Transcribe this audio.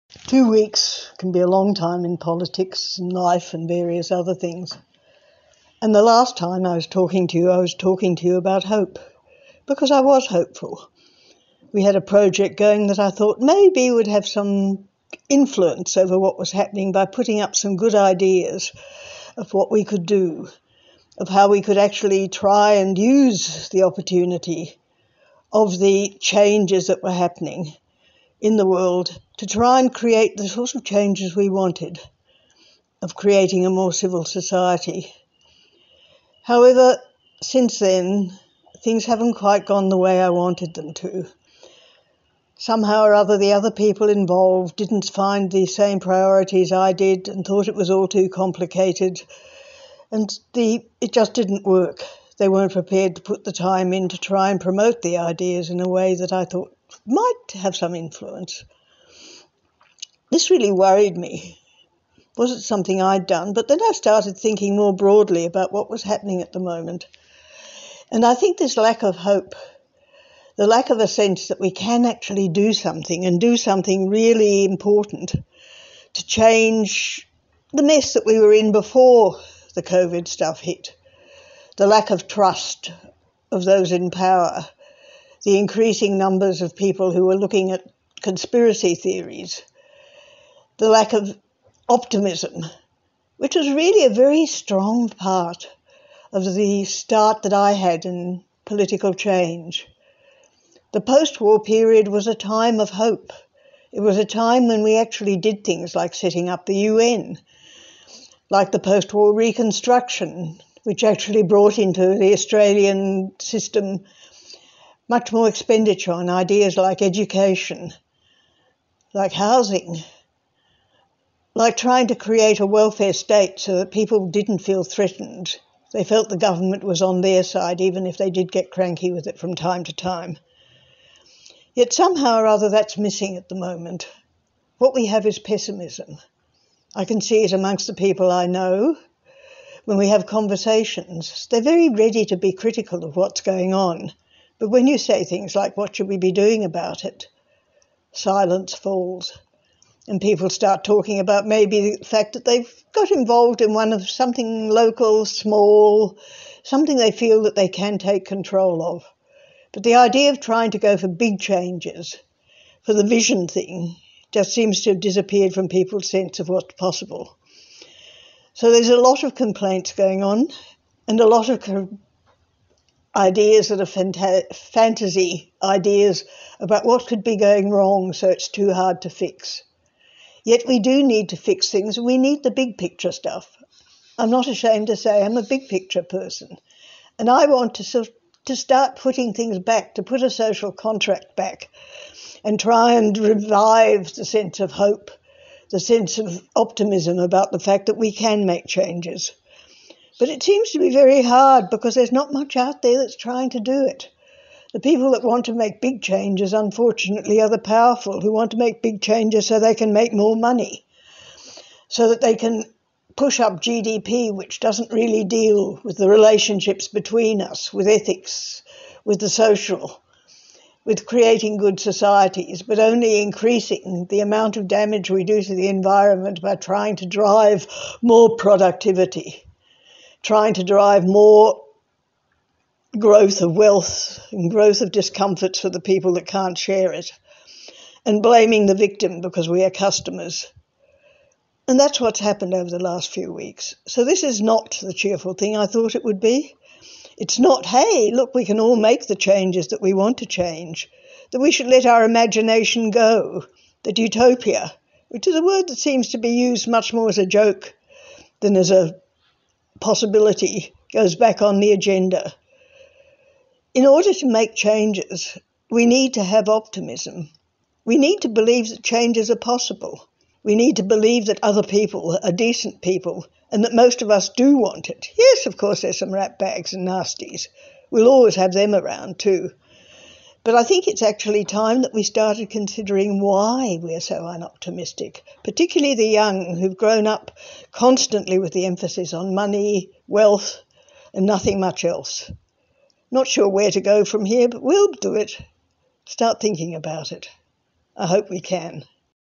2 weeks can be a long time in politics and life and various other things. And the last time I was talking to you about hope, because I was hopeful. We had a project going that I thought maybe would have some influence over what was happening by putting up some good ideas of what we could do, of how we could actually try and use the opportunity of the changes that were happening in the world to try and create the sort of changes we wanted, of creating a more civil society. However, since then, things haven't quite gone the way I wanted them to. Somehow or other, the other people involved didn't find the same priorities I did and thought it was all too complicated, and it just didn't work. They weren't prepared to put the time in to try and promote the ideas in a way that I thought might have some influence. This really worried me. Wasn't something I'd done, but then I started thinking more broadly about what was happening at the moment. And I think this lack of hope, the lack of a sense that we can actually do something and do something really important to change the mess that we were in before the COVID stuff hit, the lack of trust of those in power, the increasing numbers of people who were looking at conspiracy theories, the lack of optimism, which was really a very strong part of the start that I had in political change. The post-war period was a time of hope. It was a time when we actually did things like setting up the UN, like the post-war reconstruction, which actually brought into the Australian system much more expenditure on ideas like education, like housing, like trying to create a welfare state so that people didn't feel threatened. They felt the government was on their side, even if they did get cranky with it from time to time. Yet somehow or other that's missing at the moment. What we have is pessimism. I can see it amongst the people I know. When we have conversations, they're very ready to be critical of what's going on. But when you say things like, what should we be doing about it? Silence falls. And people start talking about maybe the fact that they've got involved in something local, small, something they feel that they can take control of. But the idea of trying to go for big changes, for the vision thing, just seems to have disappeared from people's sense of what's possible. So there's a lot of complaints going on and a lot of ideas that are fantasy ideas about what could be going wrong, so it's too hard to fix. Yet we do need to fix things. We need the big picture stuff. I'm not ashamed to say I'm a big picture person. And I want to start putting things back, to put a social contract back and try and revive the sense of hope, the sense of optimism about the fact that we can make changes. But it seems to be very hard because there's not much out there that's trying to do it. The people that want to make big changes, unfortunately, are the powerful who want to make big changes so they can make more money, so that they can push up GDP, which doesn't really deal with the relationships between us, with ethics, with the social, with creating good societies, but only increasing the amount of damage we do to the environment by trying to drive more productivity, trying to drive more growth of wealth and growth of discomforts for the people that can't share it, and blaming the victim because we are customers. And that's what's happened over the last few weeks. So this is not the cheerful thing I thought it would be. It's not, hey, look, we can all make the changes that we want to change, that we should let our imagination go, that utopia, which is a word that seems to be used much more as a joke than as a possibility, goes back on the agenda. In order to make changes, we need to have optimism. We need to believe that changes are possible. We need to believe that other people are decent people and that most of us do want it. Yes, of course, there's some ratbags and nasties. We'll always have them around too. But I think it's actually time that we started considering why we're so unoptimistic, particularly the young who've grown up constantly with the emphasis on money, wealth, and nothing much else. Not sure where to go from here, but we'll do it. Start thinking about it. I hope we can.